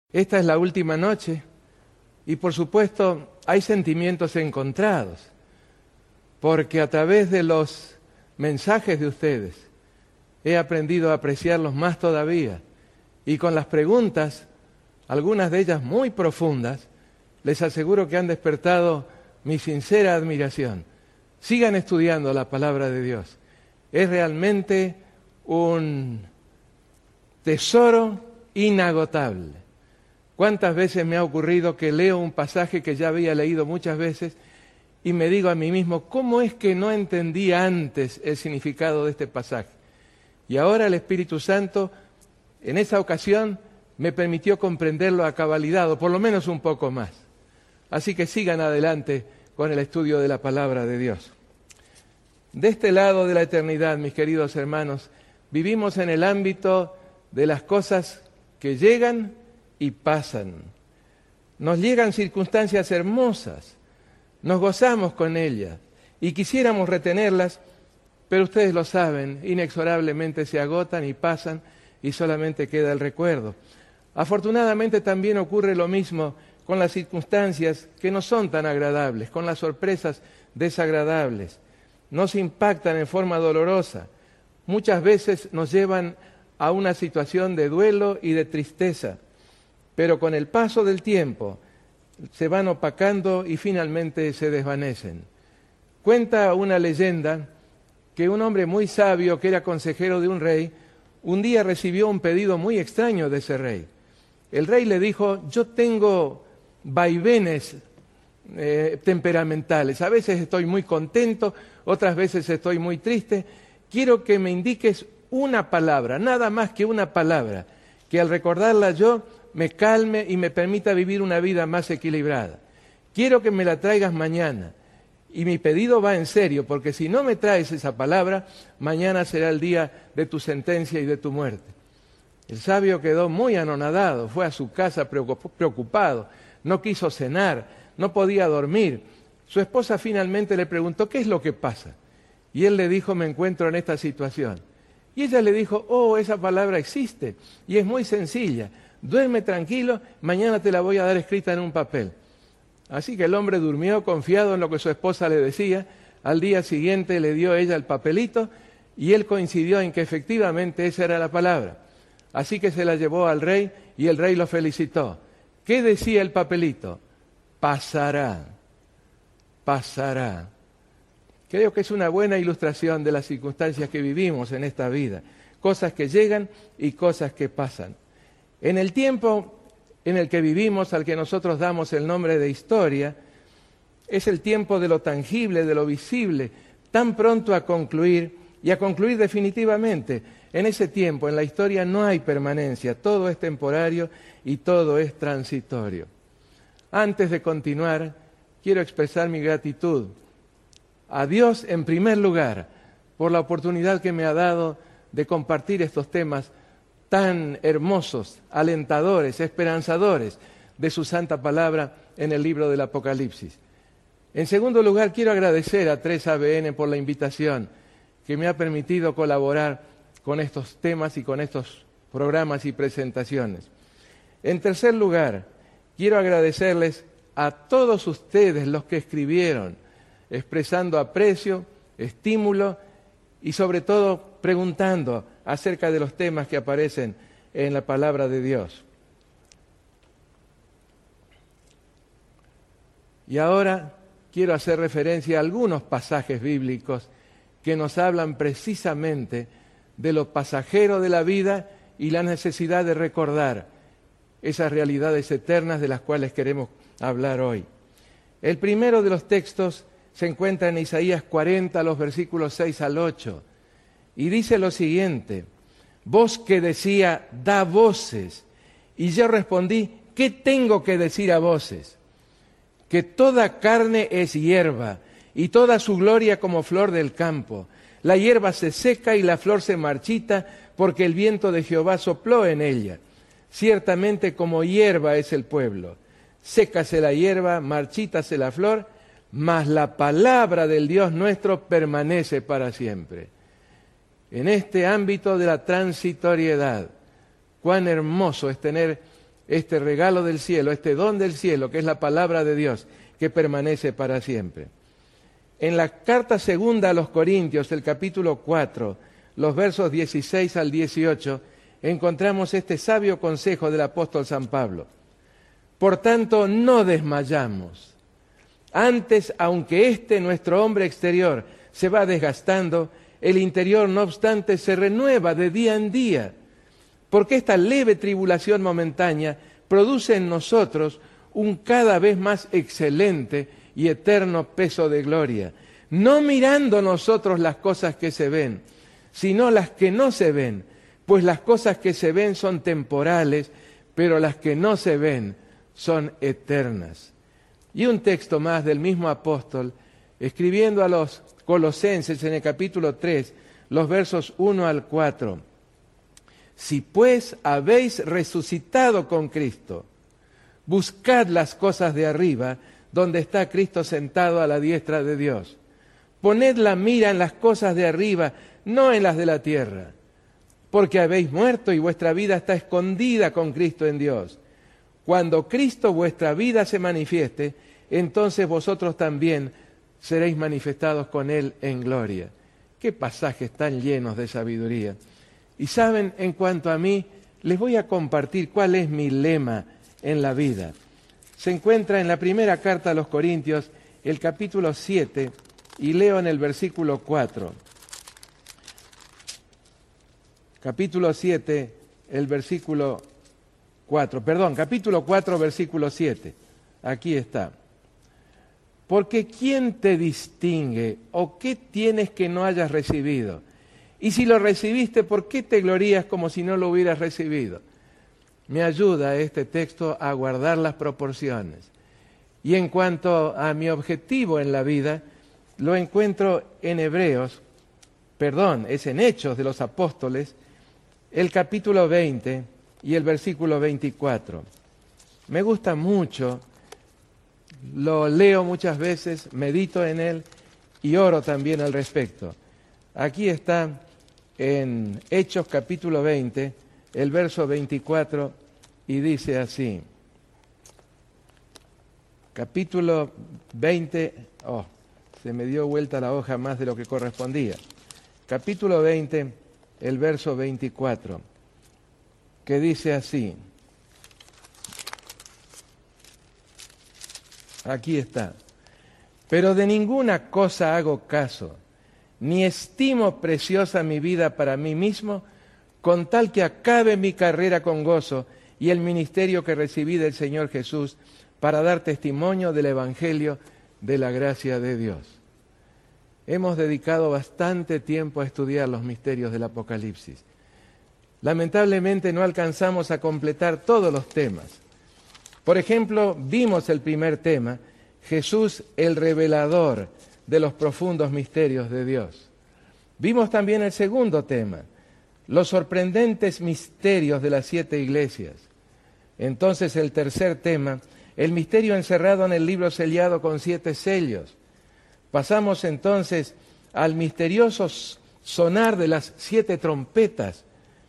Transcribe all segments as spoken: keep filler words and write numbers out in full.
Esta es la última noche y por supuesto hay sentimientos encontrados, porque a través de los mensajes de ustedes he aprendido a apreciarlos más todavía, y con las preguntas, algunas de ellas muy profundas, les aseguro que han despertado mi sincera admiración. Sigan estudiando la palabra de Dios. Es realmente un tesoro inagotable. ¿Cuántas veces me ha ocurrido que leo un pasaje que ya había leído muchas veces y me digo a mí mismo, ¿cómo es que no entendí antes el significado de este pasaje? Y ahora el Espíritu Santo, en esa ocasión, me permitió comprenderlo a cabalidad, o por lo menos un poco más. Así que sigan adelante con el estudio de la palabra de Dios. De este lado de la eternidad, mis queridos hermanos, vivimos en el ámbito de las cosas que llegan y pasan. Nos llegan circunstancias hermosas, nos gozamos con ellas y quisiéramos retenerlas, pero ustedes lo saben, inexorablemente se agotan y pasan y solamente queda el recuerdo. Afortunadamente también ocurre lo mismo con las circunstancias que no son tan agradables, con las sorpresas desagradables. Nos impactan en forma dolorosa. Muchas veces nos llevan a una situación de duelo y de tristeza, pero con el paso del tiempo se van opacando y finalmente se desvanecen. Cuenta una leyenda que un hombre muy sabio, que era consejero de un rey, un día recibió un pedido muy extraño de ese rey. El rey le dijo, yo tengo vaivenes eh, temperamentales, a veces estoy muy contento, otras veces estoy muy triste, quiero que me indiques una palabra, nada más que una palabra, que al recordarla yo me calme y me permita vivir una vida más equilibrada. Quiero que me la traigas mañana. Y mi pedido va en serio, porque si no me traes esa palabra, mañana será el día de tu sentencia y de tu muerte. El sabio quedó muy anonadado, fue a su casa preocupado, no quiso cenar, no podía dormir. Su esposa finalmente le preguntó, ¿qué es lo que pasa? Y él le dijo, me encuentro en esta situación. Y ella le dijo, oh, esa palabra existe, y es muy sencilla. Duerme tranquilo, mañana te la voy a dar escrita en un papel. Así que el hombre durmió confiado en lo que su esposa le decía. Al día siguiente le dio ella el papelito y él coincidió en que efectivamente esa era la palabra. Así que se la llevó al rey y el rey lo felicitó. ¿Qué decía el papelito? Pasará, pasará. Creo que es una buena ilustración de las circunstancias que vivimos en esta vida. Cosas que llegan y cosas que pasan. En el tiempo en el que vivimos, al que nosotros damos el nombre de historia, es el tiempo de lo tangible, de lo visible, tan pronto a concluir y a concluir definitivamente. En ese tiempo, en la historia, no hay permanencia, todo es temporario y todo es transitorio. Antes de continuar, quiero expresar mi gratitud a Dios en primer lugar por la oportunidad que me ha dado de compartir estos temas tan hermosos, alentadores, esperanzadores de su santa palabra en el libro del Apocalipsis. En segundo lugar, quiero agradecer a tres A B N por la invitación que me ha permitido colaborar con estos temas y con estos programas y presentaciones. En tercer lugar, quiero agradecerles a todos ustedes los que escribieron, expresando aprecio, estímulo y sobre todo preguntando acerca de los temas que aparecen en la palabra de Dios. Y ahora quiero hacer referencia a algunos pasajes bíblicos que nos hablan precisamente de lo pasajero de la vida y la necesidad de recordar esas realidades eternas de las cuales queremos hablar hoy. El primero de los textos se encuentra en Isaías cuarenta, los versículos seis al ocho. Y dice lo siguiente, voz que decía, da voces. Y yo respondí, ¿qué tengo que decir a voces? Que toda carne es hierba, y toda su gloria como flor del campo. La hierba se seca y la flor se marchita, porque el viento de Jehová sopló en ella. Ciertamente como hierba es el pueblo. Sécase la hierba, marchítase la flor, mas la palabra del Dios nuestro permanece para siempre. En este ámbito de la transitoriedad, cuán hermoso es tener este regalo del cielo, este don del cielo, que es la palabra de Dios, que permanece para siempre. En la carta segunda a los Corintios, el capítulo cuatro, los versos dieciséis al dieciocho, encontramos este sabio consejo del apóstol San Pablo. Por tanto, no desmayamos. Antes, aunque este nuestro hombre exterior se va desgastando, el interior, no obstante, se renueva de día en día, porque esta leve tribulación momentánea produce en nosotros un cada vez más excelente y eterno peso de gloria, no mirando nosotros las cosas que se ven, sino las que no se ven, pues las cosas que se ven son temporales, pero las que no se ven son eternas. Y un texto más del mismo apóstol, escribiendo a los Colosenses en el capítulo tres, los versos uno al cuatro. Si pues habéis resucitado con Cristo, buscad las cosas de arriba, donde está Cristo sentado a la diestra de Dios. Poned la mira en las cosas de arriba, no en las de la tierra, porque habéis muerto y vuestra vida está escondida con Cristo en Dios. Cuando Cristo vuestra vida se manifieste, entonces vosotros también seréis manifestados con Él en gloria. Qué pasajes tan llenos de sabiduría. Y saben, en cuanto a mí, les voy a compartir cuál es mi lema en la vida. Se encuentra en la primera carta a los Corintios, el capítulo siete, y leo en el versículo cuatro. Capítulo siete, el versículo cuatro. Perdón, capítulo cuatro, versículo siete. Aquí está. Porque ¿quién te distingue o qué tienes que no hayas recibido? Y si lo recibiste, ¿por qué te glorías como si no lo hubieras recibido? Me ayuda este texto a guardar las proporciones. Y en cuanto a mi objetivo en la vida, lo encuentro en Hebreos, perdón, es en Hechos de los Apóstoles, el capítulo veinte y el versículo veinticuatro. Me gusta mucho, lo leo muchas veces, medito en él y oro también al respecto. Aquí está en Hechos capítulo veinte, el verso veinticuatro, y dice así. Capítulo veinte, oh, se me dio vuelta la hoja más de lo que correspondía. Capítulo veinte, el verso veinticuatro, que dice así. Aquí está. Pero de ninguna cosa hago caso, ni estimo preciosa mi vida para mí mismo, con tal que acabe mi carrera con gozo y el ministerio que recibí del Señor Jesús para dar testimonio del Evangelio de la gracia de Dios. Hemos dedicado bastante tiempo a estudiar los misterios del Apocalipsis. Lamentablemente no alcanzamos a completar todos los temas. Por ejemplo, vimos el primer tema, Jesús el revelador de los profundos misterios de Dios. Vimos también el segundo tema, los sorprendentes misterios de las siete iglesias. Entonces el tercer tema, el misterio encerrado en el libro sellado con siete sellos. Pasamos entonces al misterioso sonar de las siete trompetas.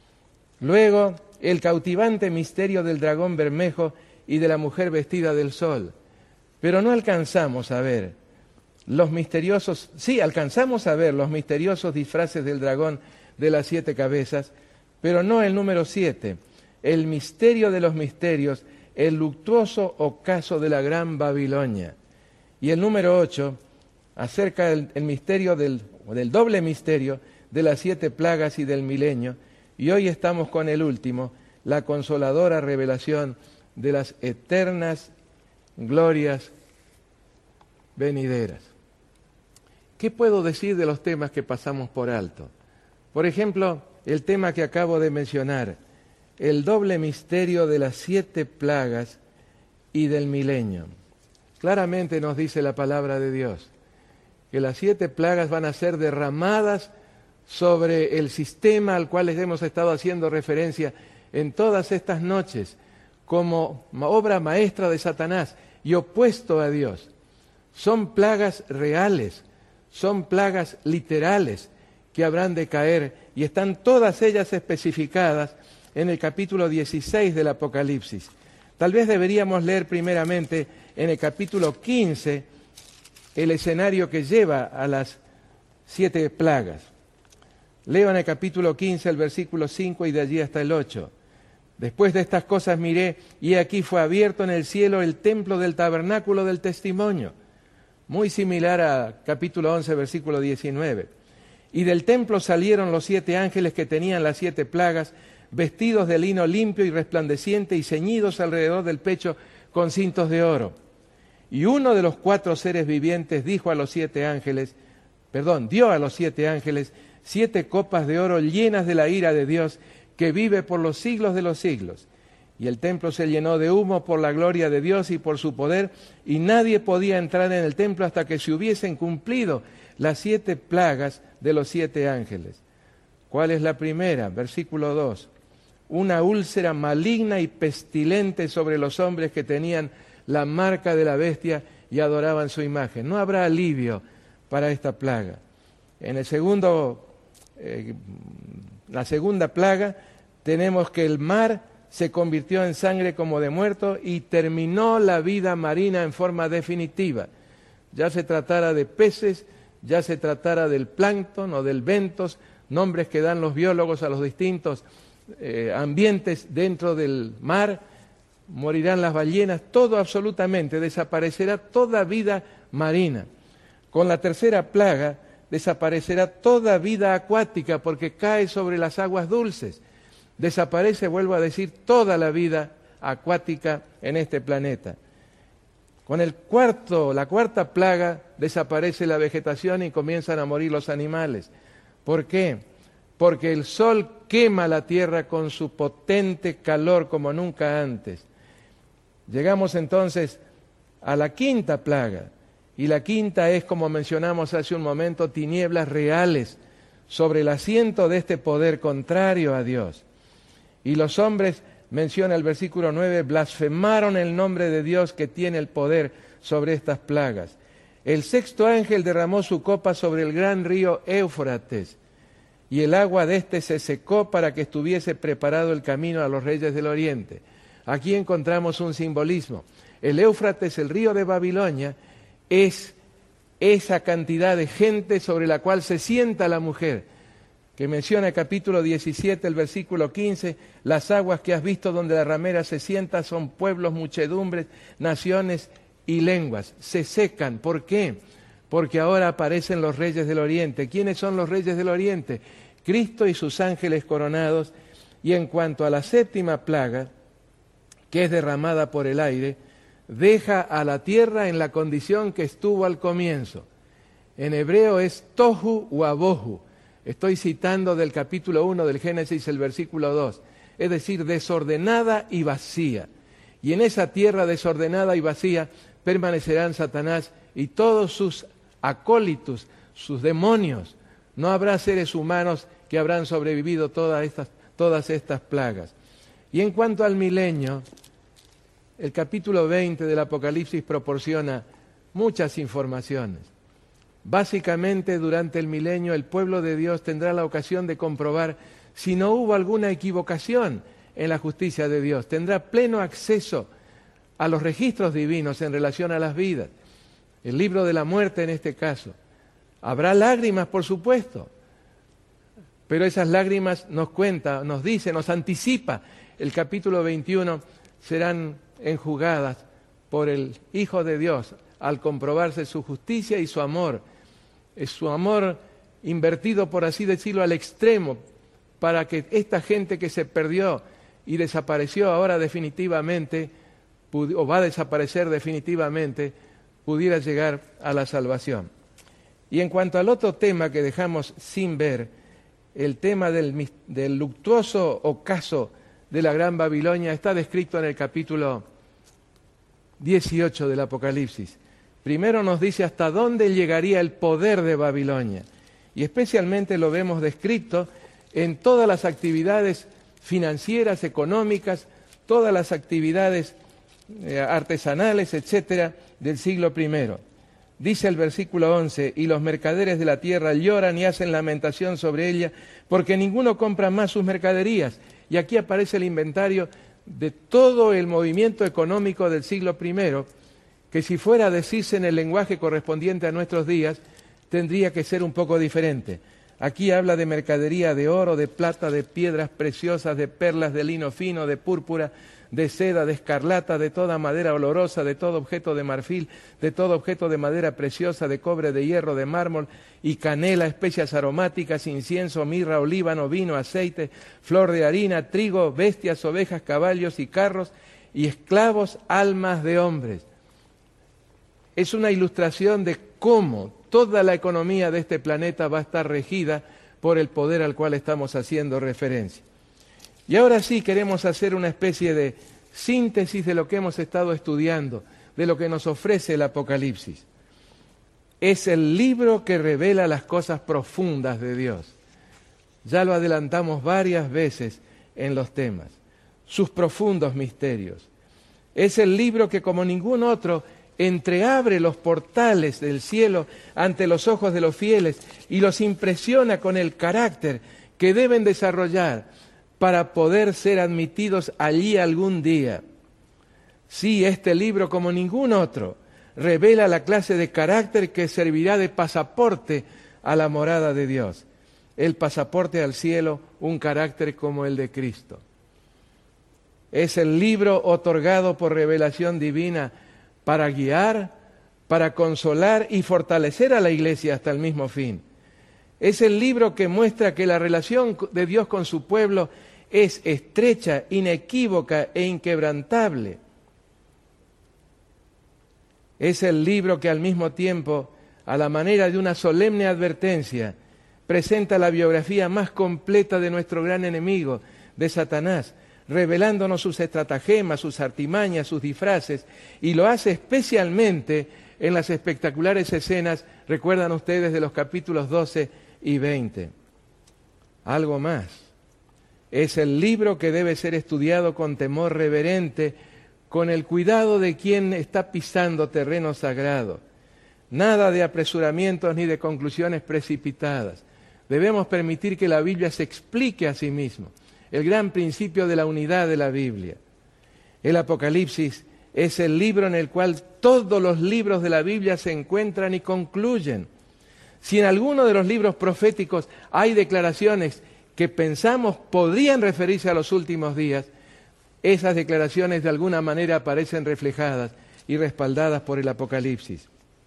Luego, el cautivante misterio del dragón bermejo y de la mujer vestida del sol. Pero no alcanzamos a ver los misteriosos, sí, alcanzamos a ver los misteriosos disfraces del dragón de las siete cabezas, pero no el número siete, el misterio de los misterios, el luctuoso ocaso de la gran Babilonia. Y el número ocho, acerca del el misterio del, del doble misterio de las siete plagas y del milenio. Y hoy estamos con el último, la consoladora revelación de las eternas glorias venideras. ¿Qué puedo decir de los temas que pasamos por alto? Por ejemplo, el tema que acabo de mencionar, el doble misterio de las siete plagas y del milenio. Claramente nos dice la palabra de Dios que las siete plagas van a ser derramadas sobre el sistema al cual les hemos estado haciendo referencia en todas estas noches, como obra maestra de Satanás y opuesto a Dios. Son plagas reales, son plagas literales que habrán de caer y están todas ellas especificadas en el capítulo dieciséis del Apocalipsis. Tal vez deberíamos leer primeramente en el capítulo quince el escenario que lleva a las siete plagas. Leo en el capítulo quince el versículo cinco y de allí hasta el ocho. Después de estas cosas miré, y aquí fue abierto en el cielo el templo del tabernáculo del testimonio, muy similar a capítulo once, versículo diecinueve. Y del templo salieron los siete ángeles que tenían las siete plagas, vestidos de lino limpio y resplandeciente y ceñidos alrededor del pecho con cintos de oro. Y uno de los cuatro seres vivientes dijo a los siete ángeles, perdón, dio a los siete ángeles siete copas de oro llenas de la ira de Dios, que vive por los siglos de los siglos. Y el templo se llenó de humo por la gloria de Dios y por su poder, y nadie podía entrar en el templo hasta que se hubiesen cumplido las siete plagas de los siete ángeles. ¿Cuál es la primera? Versículo dos. Una úlcera maligna y pestilente sobre los hombres que tenían la marca de la bestia y adoraban su imagen. No habrá alivio para esta plaga. En el segundo, eh, la segunda plaga, tenemos que el mar se convirtió en sangre como de muerto y terminó la vida marina en forma definitiva. Ya se tratara de peces, ya se tratara del plancton o del bentos, nombres que dan los biólogos a los distintos eh, ambientes dentro del mar, morirán las ballenas, todo absolutamente, desaparecerá toda vida marina. Con la tercera plaga desaparecerá toda vida acuática porque cae sobre las aguas dulces. Desaparece, vuelvo a decir, toda la vida acuática en este planeta. Con el cuarto, la cuarta plaga desaparece la vegetación y comienzan a morir los animales. ¿Por qué? Porque el sol quema la tierra con su potente calor como nunca antes. Llegamos entonces a la quinta plaga, y la quinta es, como mencionamos hace un momento, tinieblas reales sobre el asiento de este poder contrario a Dios. Y los hombres, menciona el versículo nueve, blasfemaron el nombre de Dios que tiene el poder sobre estas plagas. El sexto ángel derramó su copa sobre el gran río Éufrates, y el agua de éste se secó para que estuviese preparado el camino a los reyes del oriente. Aquí encontramos un simbolismo. El Éufrates, el río de Babilonia, es esa cantidad de gente sobre la cual se sienta la mujer, que menciona el capítulo diecisiete, el versículo quince, las aguas que has visto donde la ramera se sienta son pueblos, muchedumbres, naciones y lenguas. Se secan. ¿Por qué? Porque ahora aparecen los reyes del oriente. ¿Quiénes son los reyes del oriente? Cristo y sus ángeles coronados. Y en cuanto a la séptima plaga, que es derramada por el aire, deja a la tierra en la condición que estuvo al comienzo. En hebreo es tohu uabohu. Estoy citando del capítulo uno del Génesis, el versículo dos. Es decir, desordenada y vacía. Y en esa tierra desordenada y vacía permanecerán Satanás y todos sus acólitos, sus demonios. No habrá seres humanos que habrán sobrevivido todas estas, todas estas plagas. Y en cuanto al milenio, el capítulo veinte del Apocalipsis proporciona muchas informaciones. Básicamente, durante el milenio, el pueblo de Dios tendrá la ocasión de comprobar si no hubo alguna equivocación en la justicia de Dios. Tendrá pleno acceso a los registros divinos en relación a las vidas. El libro de la muerte en este caso. Habrá lágrimas, por supuesto, pero esas lágrimas nos cuenta, nos dice, nos anticipa. El capítulo veintiuno serán enjugadas por el Hijo de Dios al comprobarse su justicia y su amor. Es su amor invertido, por así decirlo, al extremo, para que esta gente que se perdió y desapareció ahora definitivamente, o va a desaparecer definitivamente, pudiera llegar a la salvación. Y en cuanto al otro tema que dejamos sin ver, el tema del, del luctuoso ocaso de la Gran Babilonia está descrito en el capítulo dieciocho del Apocalipsis. Primero nos dice hasta dónde llegaría el poder de Babilonia, y especialmente lo vemos descrito en todas las actividades financieras, económicas, todas las actividades eh, artesanales, etcétera, del siglo primero. Dice el versículo once, y los mercaderes de la tierra lloran y hacen lamentación sobre ella, porque ninguno compra más sus mercaderías. Y aquí aparece el inventario de todo el movimiento económico del siglo primero, que si fuera a decirse en el lenguaje correspondiente a nuestros días, tendría que ser un poco diferente. Aquí habla de mercadería de oro, de plata, de piedras preciosas, de perlas, de lino fino, de púrpura, de seda, de escarlata, de toda madera olorosa, de todo objeto de marfil, de todo objeto de madera preciosa, de cobre, de hierro, de mármol y canela, especias aromáticas, incienso, mirra, olíbano, vino, aceite, flor de harina, trigo, bestias, ovejas, caballos y carros y esclavos, almas de hombres. Es una ilustración de cómo toda la economía de este planeta va a estar regida por el poder al cual estamos haciendo referencia. Y ahora sí queremos hacer una especie de síntesis de lo que hemos estado estudiando, de lo que nos ofrece el Apocalipsis. Es el libro que revela las cosas profundas de Dios. Ya lo adelantamos varias veces en los temas. Sus profundos misterios. Es el libro que como ningún otro entreabre los portales del cielo ante los ojos de los fieles y los impresiona con el carácter que deben desarrollar para poder ser admitidos allí algún día. Sí, este libro, como ningún otro, revela la clase de carácter que servirá de pasaporte a la morada de Dios. El pasaporte al cielo, un carácter como el de Cristo. Es el libro otorgado por revelación divina para guiar, para consolar y fortalecer a la Iglesia hasta el mismo fin. Es el libro que muestra que la relación de Dios con su pueblo es estrecha, inequívoca e inquebrantable. Es el libro que al mismo tiempo, a la manera de una solemne advertencia, presenta la biografía más completa de nuestro gran enemigo, de Satanás, revelándonos sus estratagemas, sus artimañas, sus disfraces, y lo hace especialmente en las espectaculares escenas, recuerdan ustedes, de los capítulos doce y veinte. Algo más. Es el libro que debe ser estudiado con temor reverente, con el cuidado de quien está pisando terreno sagrado. Nada de apresuramientos ni de conclusiones precipitadas. Debemos permitir que la Biblia se explique a sí misma. El gran principio de la unidad de la Biblia. El Apocalipsis es el libro en el cual todos los libros de la Biblia se encuentran y concluyen. Si en alguno de los libros proféticos hay declaraciones que pensamos podrían referirse a los últimos días, esas declaraciones de alguna manera aparecen reflejadas y respaldadas por el Apocalipsis.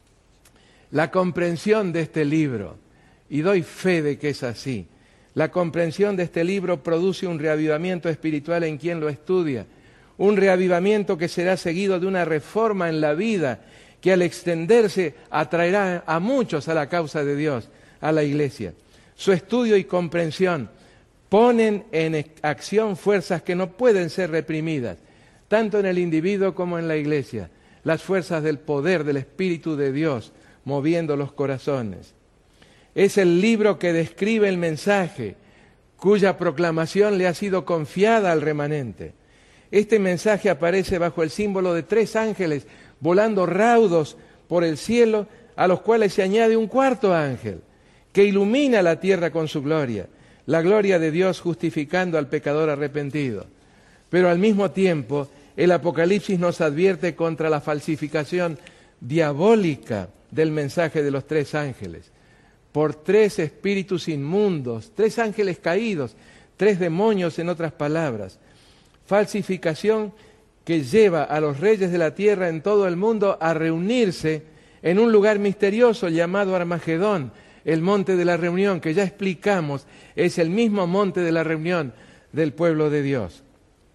La comprensión de este libro, y doy fe de que es así, la comprensión de este libro produce un reavivamiento espiritual en quien lo estudia, un reavivamiento que será seguido de una reforma en la vida que al extenderse atraerá a muchos a la causa de Dios, a la Iglesia. Su estudio y comprensión ponen en acción fuerzas que no pueden ser reprimidas, tanto en el individuo como en la Iglesia, las fuerzas del poder del Espíritu de Dios moviendo los corazones. Es el libro que describe el mensaje, cuya proclamación le ha sido confiada al remanente. Este mensaje aparece bajo el símbolo de tres ángeles volando raudos por el cielo, a los cuales se añade un cuarto ángel, que ilumina la tierra con su gloria, la gloria de Dios justificando al pecador arrepentido. Pero al mismo tiempo, el Apocalipsis nos advierte contra la falsificación diabólica del mensaje de los tres ángeles, por tres espíritus inmundos, tres ángeles caídos, tres demonios en otras palabras. Falsificación que lleva a los reyes de la tierra en todo el mundo a reunirse en un lugar misterioso llamado Armagedón, el monte de la reunión, que ya explicamos, es el mismo monte de la reunión del pueblo de Dios.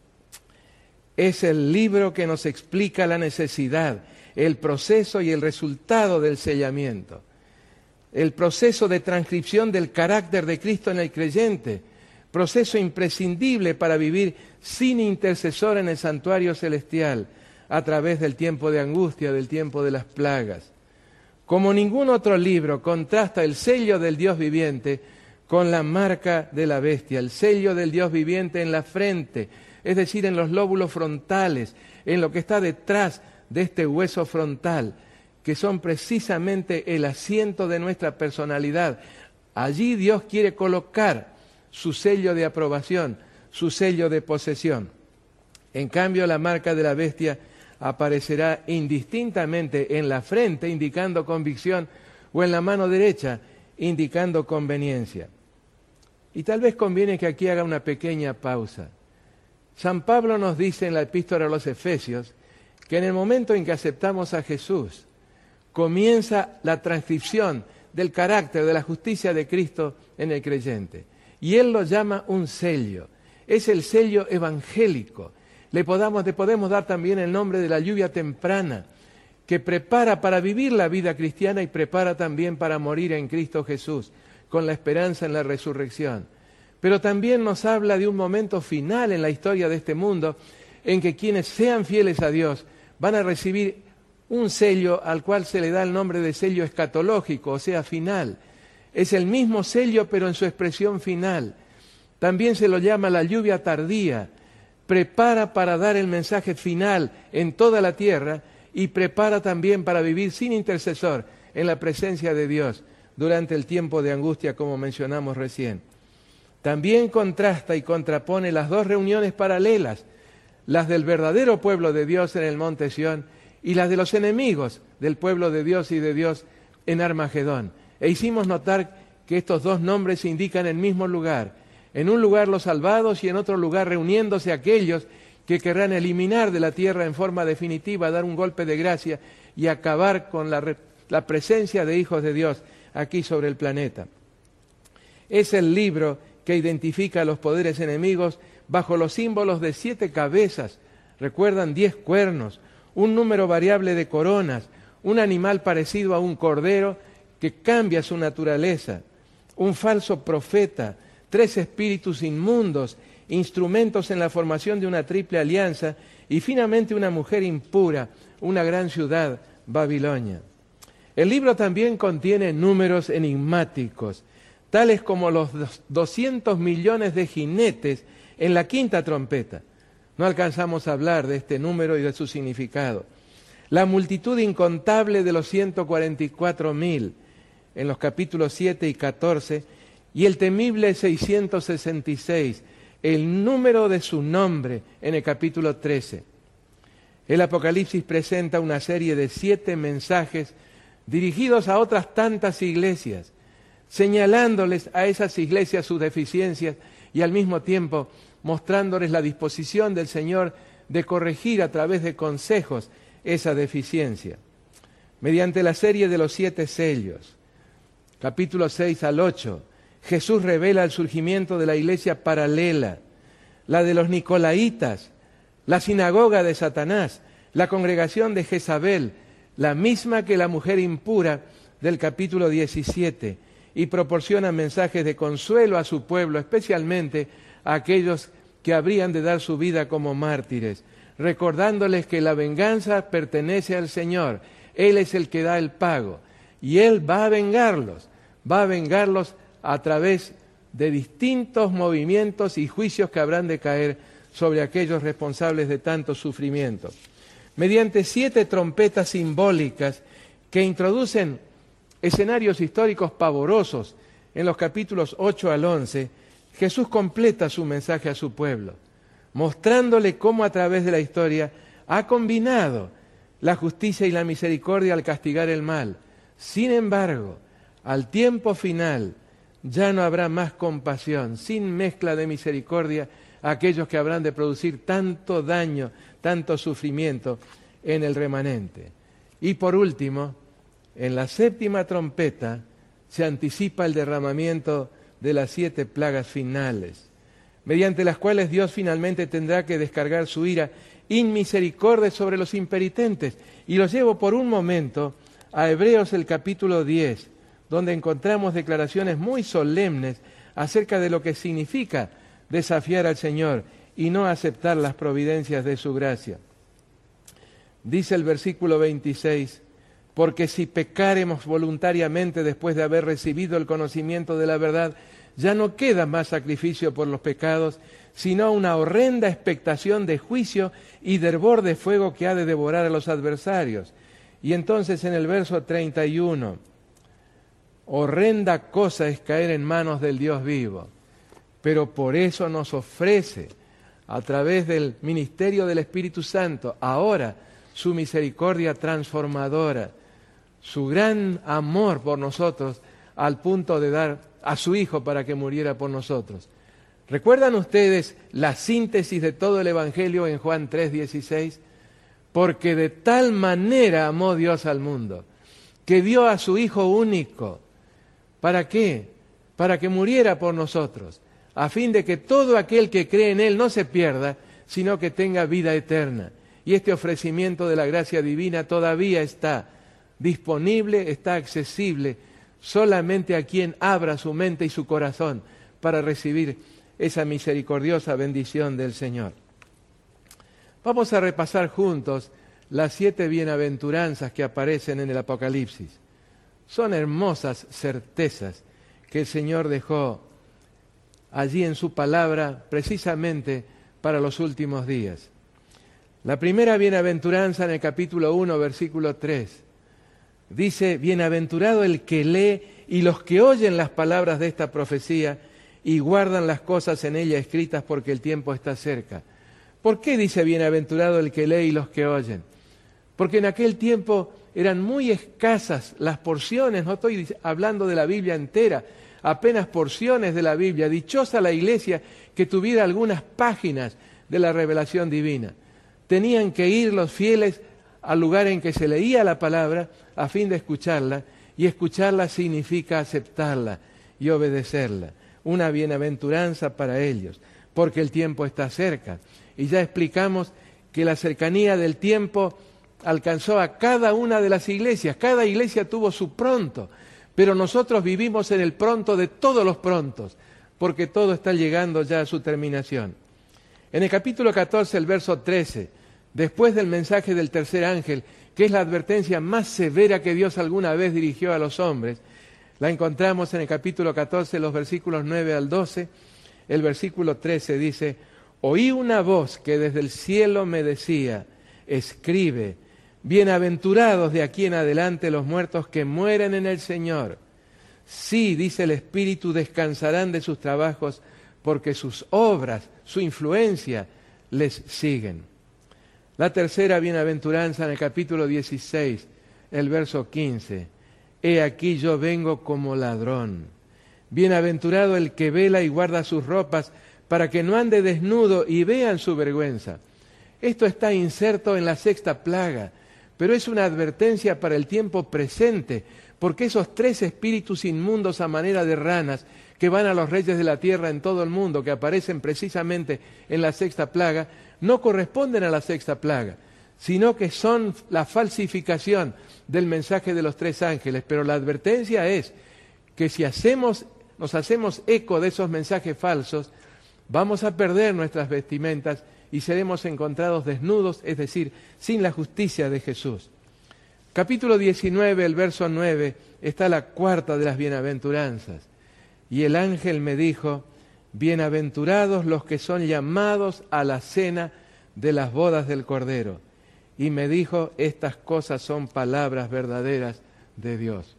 Es el libro que nos explica la necesidad, el proceso y el resultado del sellamiento. El proceso de transcripción del carácter de Cristo en el creyente, proceso imprescindible para vivir sin intercesor en el santuario celestial, a través del tiempo de angustia, del tiempo de las plagas. Como ningún otro libro, contrasta el sello del Dios viviente con la marca de la bestia, el sello del Dios viviente en la frente, es decir, en los lóbulos frontales, en lo que está detrás de este hueso frontal, que son precisamente el asiento de nuestra personalidad. Allí Dios quiere colocar su sello de aprobación, su sello de posesión. En cambio, la marca de la bestia aparecerá indistintamente en la frente, indicando convicción, o en la mano derecha, indicando conveniencia. Y tal vez conviene que aquí haga una pequeña pausa. San Pablo nos dice en la epístola a los Efesios que en el momento en que aceptamos a Jesús, comienza la transcripción del carácter de la justicia de Cristo en el creyente. Y él lo llama un sello. Es el sello evangélico. Le, podamos, le podemos dar también el nombre de la lluvia temprana, que prepara para vivir la vida cristiana y prepara también para morir en Cristo Jesús, con la esperanza en la resurrección. Pero también nos habla de un momento final en la historia de este mundo, en que quienes sean fieles a Dios van a recibir un sello al cual se le da el nombre de sello escatológico, o sea, final. Es el mismo sello, pero en su expresión final. También se lo llama la lluvia tardía. Prepara para dar el mensaje final en toda la tierra y prepara también para vivir sin intercesor en la presencia de Dios durante el tiempo de angustia, como mencionamos recién. También contrasta y contrapone las dos reuniones paralelas, las del verdadero pueblo de Dios en el monte Sión y las de los enemigos del pueblo de Dios y de Dios en Armagedón. E hicimos notar que estos dos nombres indican el mismo lugar. En un lugar los salvados y en otro lugar reuniéndose aquellos que querrán eliminar de la tierra en forma definitiva, dar un golpe de gracia y acabar con la, la presencia de hijos de Dios aquí sobre el planeta. Es el libro que identifica a los poderes enemigos bajo los símbolos de siete cabezas, recuerdan diez cuernos, un número variable de coronas, un animal parecido a un cordero que cambia su naturaleza, un falso profeta, tres espíritus inmundos, instrumentos en la formación de una triple alianza y finalmente una mujer impura, una gran ciudad, Babilonia. El libro también contiene números enigmáticos, tales como los doscientos millones de jinetes en la quinta trompeta. No alcanzamos a hablar de este número y de su significado. La multitud incontable de los ciento cuarenta y cuatro mil en los capítulos siete y catorce y el temible seiscientos sesenta y seis, el número de su nombre en el capítulo trece. El Apocalipsis presenta una serie de siete mensajes dirigidos a otras tantas iglesias, señalándoles a esas iglesias sus deficiencias y al mismo tiempo mostrándoles la disposición del Señor de corregir a través de consejos esa deficiencia. Mediante la serie de los siete sellos, capítulos seis al ocho, Jesús revela el surgimiento de la iglesia paralela, la de los Nicolaitas, la sinagoga de Satanás, la congregación de Jezabel, la misma que la mujer impura del capítulo diecisiete, y proporciona mensajes de consuelo a su pueblo, especialmente a aquellos que habrían de dar su vida como mártires, recordándoles que la venganza pertenece al Señor. Él es el que da el pago y Él va a vengarlos, va a vengarlos a través de distintos movimientos y juicios que habrán de caer sobre aquellos responsables de tanto sufrimiento. Mediante siete trompetas simbólicas que introducen escenarios históricos pavorosos en los capítulos ocho al once, Jesús completa su mensaje a su pueblo, mostrándole cómo a través de la historia ha combinado la justicia y la misericordia al castigar el mal. Sin embargo, al tiempo final ya no habrá más compasión, sin mezcla de misericordia a aquellos que habrán de producir tanto daño, tanto sufrimiento en el remanente. Y por último, en la séptima trompeta se anticipa el derramamiento de las siete plagas finales, mediante las cuales Dios finalmente tendrá que descargar su ira inmisericordia sobre los impenitentes. Y los llevo por un momento a Hebreos el capítulo diez, donde encontramos declaraciones muy solemnes acerca de lo que significa desafiar al Señor y no aceptar las providencias de su gracia. Dice el versículo veintiséis, porque si pecáremos voluntariamente después de haber recibido el conocimiento de la verdad, ya no queda más sacrificio por los pecados, sino una horrenda expectación de juicio y de hervor de fuego que ha de devorar a los adversarios. Y entonces en el verso treinta y uno, horrenda cosa es caer en manos del Dios vivo, pero por eso nos ofrece a través del ministerio del Espíritu Santo, ahora su misericordia transformadora, su gran amor por nosotros, al punto de dar a su Hijo para que muriera por nosotros. ¿Recuerdan ustedes la síntesis de todo el Evangelio en Juan tres dieciséis? Porque de tal manera amó Dios al mundo, que dio a su Hijo único. ¿Para qué? Para que muriera por nosotros, a fin de que todo aquel que cree en Él no se pierda, sino que tenga vida eterna. Y este ofrecimiento de la gracia divina todavía está disponible, está accesible, solamente a quien abra su mente y su corazón para recibir esa misericordiosa bendición del Señor. Vamos a repasar juntos las siete bienaventuranzas que aparecen en el Apocalipsis. Son hermosas certezas que el Señor dejó allí en su palabra precisamente para los últimos días. La primera bienaventuranza en el capítulo uno, versículo tres, dice: bienaventurado el que lee y los que oyen las palabras de esta profecía y guardan las cosas en ella escritas, porque el tiempo está cerca. ¿Por qué dice bienaventurado el que lee y los que oyen? Porque en aquel tiempo eran muy escasas las porciones, no estoy hablando de la Biblia entera, apenas porciones de la Biblia. Dichosa la iglesia que tuviera algunas páginas de la revelación divina. Tenían que ir los fieles al lugar en que se leía la palabra a fin de escucharla, y escucharla significa aceptarla y obedecerla. Una bienaventuranza para ellos, porque el tiempo está cerca. Y ya explicamos que la cercanía del tiempo alcanzó a cada una de las iglesias. Cada iglesia tuvo su pronto, pero nosotros vivimos en el pronto de todos los prontos, porque todo está llegando ya a su terminación. En el capítulo catorce, el verso trece, después del mensaje del tercer ángel, que es la advertencia más severa que Dios alguna vez dirigió a los hombres, la encontramos en el capítulo catorce, los versículos nueve al doce. El versículo trece dice: oí una voz que desde el cielo me decía: escribe, bienaventurados de aquí en adelante los muertos que mueren en el Señor. Sí, dice el Espíritu, descansarán de sus trabajos, porque sus obras, su influencia, les siguen. La tercera bienaventuranza en el capítulo dieciséis, el verso quince. He aquí yo vengo como ladrón. Bienaventurado el que vela y guarda sus ropas, para que no ande desnudo y vean su vergüenza. Esto está inserto en la sexta plaga, pero es una advertencia para el tiempo presente, porque esos tres espíritus inmundos a manera de ranas que van a los reyes de la tierra en todo el mundo, que aparecen precisamente en la sexta plaga, no corresponden a la sexta plaga, sino que son la falsificación del mensaje de los tres ángeles. Pero la advertencia es que si hacemos, nos hacemos eco de esos mensajes falsos, vamos a perder nuestras vestimentas y seremos encontrados desnudos, es decir, sin la justicia de Jesús. Capítulo diecinueve, el verso nueve, está la cuarta de las bienaventuranzas. Y el ángel me dijo: bienaventurados los que son llamados a la cena de las bodas del Cordero. Y me dijo: estas cosas son palabras verdaderas de Dios.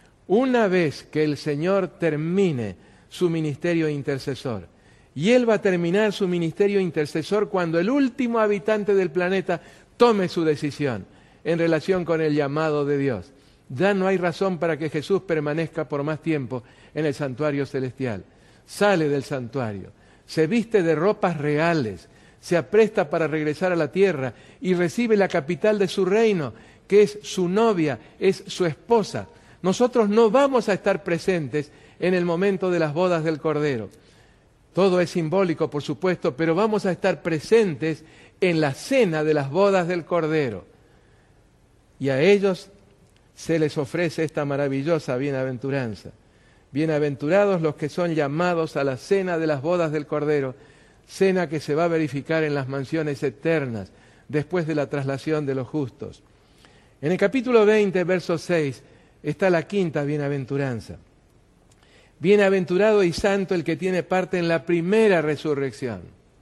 Una vez que el Señor termine su ministerio intercesor, y Él va a terminar su ministerio intercesor cuando el último habitante del planeta tome su decisión en relación con el llamado de Dios. Ya no hay razón para que Jesús permanezca por más tiempo en el santuario celestial. Sale del santuario, se viste de ropas reales, se apresta para regresar a la tierra y recibe la capital de su reino, que es su novia, es su esposa. Nosotros no vamos a estar presentes en el momento de las bodas del Cordero. Todo es simbólico, por supuesto, pero vamos a estar presentes en la cena de las bodas del Cordero. Y a ellos se les ofrece esta maravillosa bienaventuranza. Bienaventurados los que son llamados a la cena de las bodas del Cordero, cena que se va a verificar en las mansiones eternas después de la traslación de los justos. En el capítulo veinte, verso seis, está la quinta bienaventuranza. Bienaventurado y santo el que tiene parte en la primera resurrección.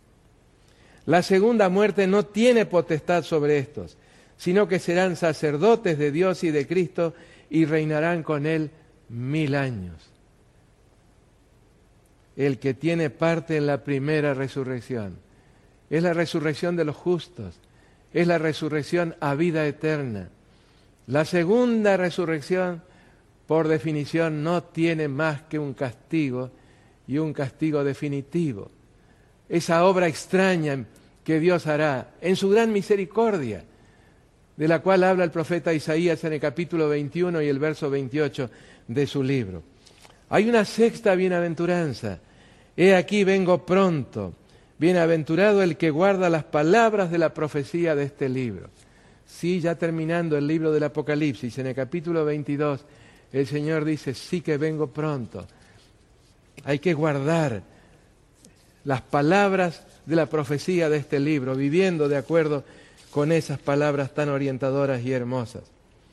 La segunda muerte no tiene potestad sobre estos, sino que serán sacerdotes de Dios y de Cristo y reinarán con Él mil años. El que tiene parte en la primera resurrección. es la resurrección de los justos, es la resurrección a vida eterna. La segunda resurrección, por definición, no tiene más que un castigo y un castigo definitivo. Esa obra extraña que Dios hará en su gran misericordia, de la cual habla el profeta Isaías en el capítulo veintiuno y el verso veintiocho de su libro. Hay una sexta bienaventuranza. He aquí vengo pronto. Bienaventurado el que guarda las palabras de la profecía de este libro. Sí, ya terminando el libro del Apocalipsis, en el capítulo veintidós, el Señor dice, sí que vengo pronto. Hay que guardar las palabras de la profecía de este libro, viviendo de acuerdo con esas palabras tan orientadoras y hermosas.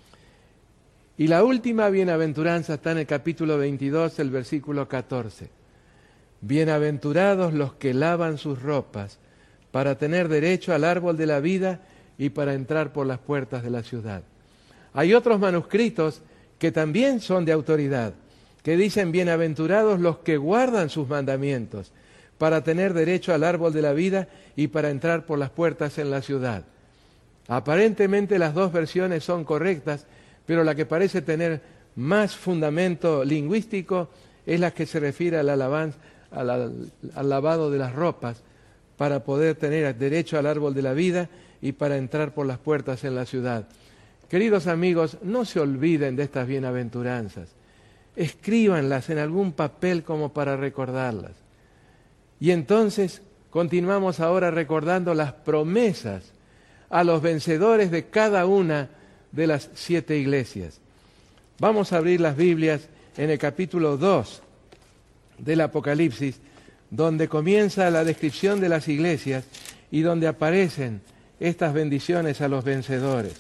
Y la última bienaventuranza está en el capítulo veintidós, el versículo catorce. Bienaventurados los que lavan sus ropas para tener derecho al árbol de la vida y para entrar por las puertas de la ciudad. Hay otros manuscritos que también son de autoridad, que dicen bienaventurados los que guardan sus mandamientos para tener derecho al árbol de la vida y para entrar por las puertas en la ciudad. Aparentemente las dos versiones son correctas, pero la que parece tener más fundamento lingüístico es la que se refiere al alabanza, al, al, al lavado de las ropas para poder tener derecho al árbol de la vida y para entrar por las puertas en la ciudad. Queridos amigos, no se olviden de estas bienaventuranzas. Escríbanlas en algún papel como para recordarlas. Y entonces continuamos ahora recordando las promesas a los vencedores de cada una de las siete iglesias. Vamos a abrir las Biblias en el capítulo dos del Apocalipsis, donde comienza la descripción de las iglesias y donde aparecen estas bendiciones a los vencedores.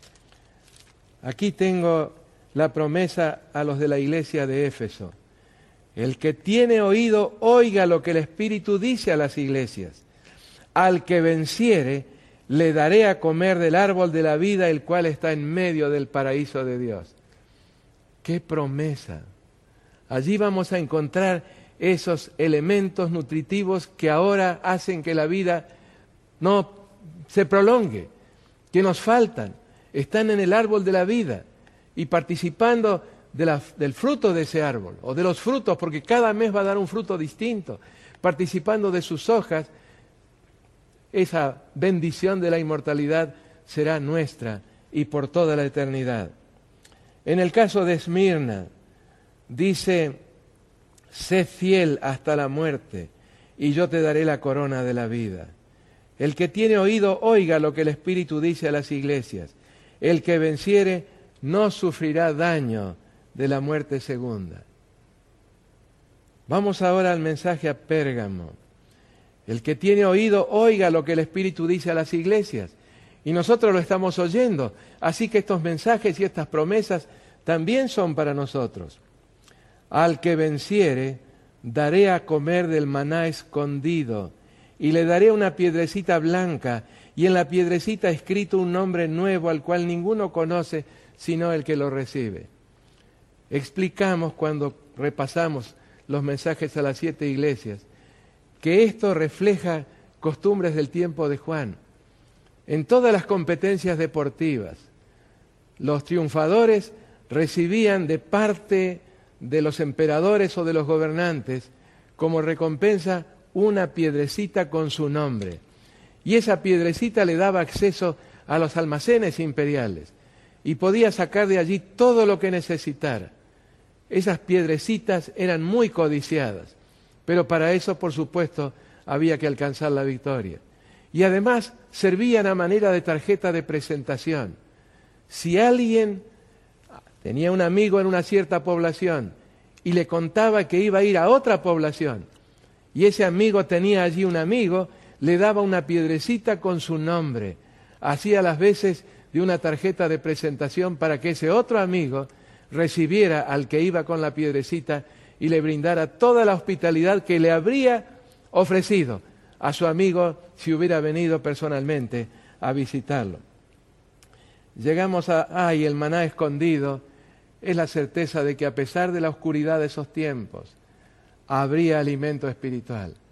Aquí tengo la promesa a los de la iglesia de Éfeso. El que tiene oído, oiga lo que el Espíritu dice a las iglesias. Al que venciere, le daré a comer del árbol de la vida, el cual está en medio del paraíso de Dios. ¡Qué promesa! Allí vamos a encontrar esos elementos nutritivos que ahora hacen que la vida no se prolongue, que nos faltan. Están en el árbol de la vida y participando de la, del fruto de ese árbol, o de los frutos, porque cada mes va a dar un fruto distinto, participando de sus hojas. Esa bendición de la inmortalidad será nuestra y por toda la eternidad. En el caso de Esmirna, dice, sé fiel hasta la muerte, y yo te daré la corona de la vida. El que tiene oído, oiga lo que el Espíritu dice a las iglesias. El que venciere, no sufrirá daño de la muerte segunda. Vamos ahora al mensaje a Pérgamo. El que tiene oído, oiga lo que el Espíritu dice a las iglesias. Y nosotros lo estamos oyendo. Así que estos mensajes y estas promesas también son para nosotros. Al que venciere, daré a comer del maná escondido, y le daré una piedrecita blanca, y en la piedrecita escrito un nombre nuevo al cual ninguno conoce, sino el que lo recibe. Explicamos cuando repasamos los mensajes a las siete iglesias, que esto refleja costumbres del tiempo de Juan. En todas las competencias deportivas, los triunfadores recibían de parte de los emperadores o de los gobernantes como recompensa una piedrecita con su nombre. Y esa piedrecita le daba acceso a los almacenes imperiales y podía sacar de allí todo lo que necesitara. Esas piedrecitas eran muy codiciadas, pero para eso, por supuesto, había que alcanzar la victoria. Y además servían a manera de tarjeta de presentación. Si alguien tenía un amigo en una cierta población y le contaba que iba a ir a otra población, y ese amigo tenía allí un amigo, le daba una piedrecita con su nombre. Hacía las veces de una tarjeta de presentación para que ese otro amigo recibiera al que iba con la piedrecita y le brindara toda la hospitalidad que le habría ofrecido a su amigo si hubiera venido personalmente a visitarlo. Llegamos a, ay, el maná escondido, es la certeza de que a pesar de la oscuridad de esos tiempos, habría alimento espiritual.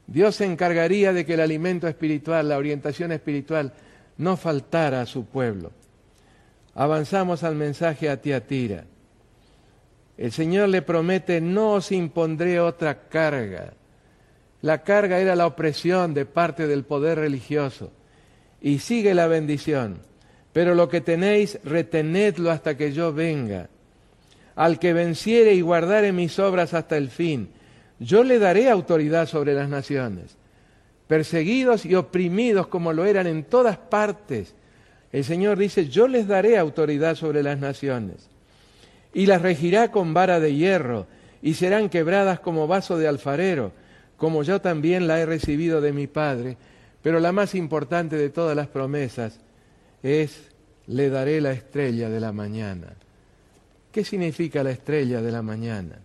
Dios se encargaría de que el alimento espiritual, la orientación espiritual, no faltara a su pueblo. Avanzamos al mensaje a Tiatira. El Señor le promete: no os impondré otra carga. La carga era la opresión de parte del poder religioso. Y sigue la bendición: pero lo que tenéis, retenedlo hasta que yo venga. Al que venciere y guardare mis obras hasta el fin, yo le daré autoridad sobre las naciones. Perseguidos y oprimidos como lo eran en todas partes, el Señor dice: yo les daré autoridad sobre las naciones. Y las regirá con vara de hierro, y serán quebradas como vaso de alfarero, como yo también la he recibido de mi Padre. Pero la más importante de todas las promesas es: le daré la estrella de la mañana. ¿Qué significa la estrella de la mañana?